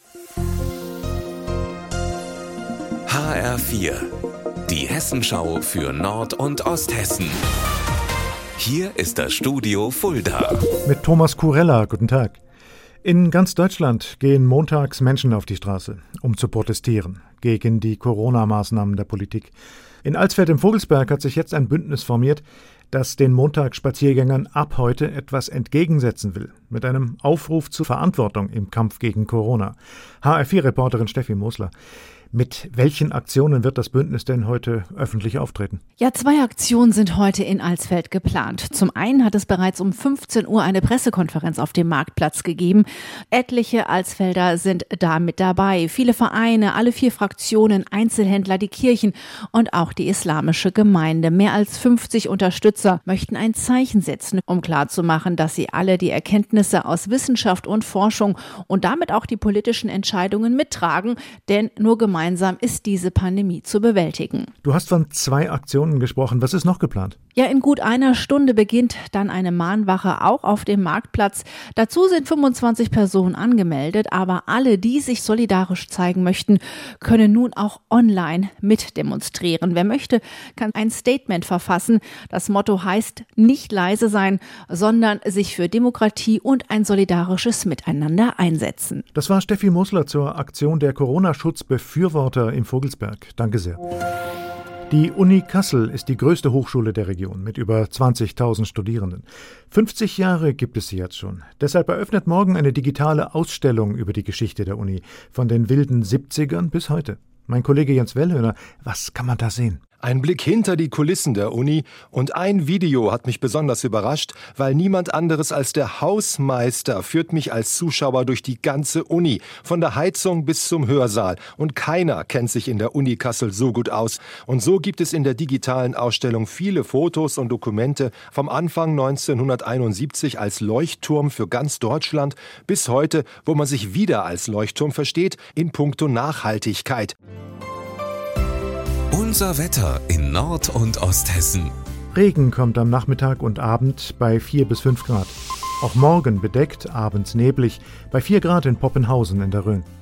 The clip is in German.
HR4, die Hessenschau für Nord- und Osthessen. Hier ist das Studio Fulda. Mit Thomas Kurella, guten Tag. In ganz Deutschland gehen montags Menschen auf die Straße, um zu protestieren gegen die Corona-Maßnahmen der Politik. In Alsfeld im Vogelsberg hat sich jetzt ein Bündnis formiert, das den Montagsspaziergängern ab heute etwas entgegensetzen will, mit einem Aufruf zur Verantwortung im Kampf gegen Corona. HR4-Reporterin Steffi Mosler. Mit welchen Aktionen wird das Bündnis denn heute öffentlich auftreten? Ja, 2 Aktionen sind heute in Alsfeld geplant. Zum einen hat es bereits um 15 Uhr eine Pressekonferenz auf dem Marktplatz gegeben. Etliche Alsfelder sind da mit dabei. Viele Vereine, alle 4 Fraktionen, Einzelhändler, die Kirchen und auch die islamische Gemeinde. Mehr als 50 Unterstützer möchten ein Zeichen setzen, um klarzumachen, dass sie alle die Erkenntnisse aus Wissenschaft und Forschung und damit auch die politischen Entscheidungen mittragen, denn nur gemeinsam ist diese Pandemie zu bewältigen. Du hast von 2 Aktionen gesprochen. Was ist noch geplant? Ja, in gut einer Stunde beginnt dann eine Mahnwache auch auf dem Marktplatz. Dazu sind 25 Personen angemeldet, aber alle, die sich solidarisch zeigen möchten, können nun auch online mitdemonstrieren. Wer möchte, kann ein Statement verfassen. Das Motto heißt, nicht leise sein, sondern sich für Demokratie und ein solidarisches Miteinander einsetzen. Das war Steffi Mosler zur Aktion der Corona-Schutzbefürworter im Vogelsberg. Danke sehr. Die Uni Kassel ist die größte Hochschule der Region mit über 20.000 Studierenden. 50 Jahre gibt es sie jetzt schon. Deshalb eröffnet morgen eine digitale Ausstellung über die Geschichte der Uni, von den wilden 70ern bis heute. Mein Kollege Jens Wellhöhner, was kann man da sehen? Ein Blick hinter die Kulissen der Uni und ein Video hat mich besonders überrascht, weil niemand anderes als der Hausmeister führt mich als Zuschauer durch die ganze Uni, von der Heizung bis zum Hörsaal. Und keiner kennt sich in der Uni Kassel so gut aus. Und so gibt es in der digitalen Ausstellung viele Fotos und Dokumente vom Anfang 1971 als Leuchtturm für ganz Deutschland bis heute, wo man sich wieder als Leuchtturm versteht, in puncto Nachhaltigkeit. Unser Wetter in Nord- und Osthessen. Regen kommt am Nachmittag und Abend bei 4 bis 5 Grad. Auch morgen bedeckt, abends neblig, bei 4 Grad in Poppenhausen in der Rhön.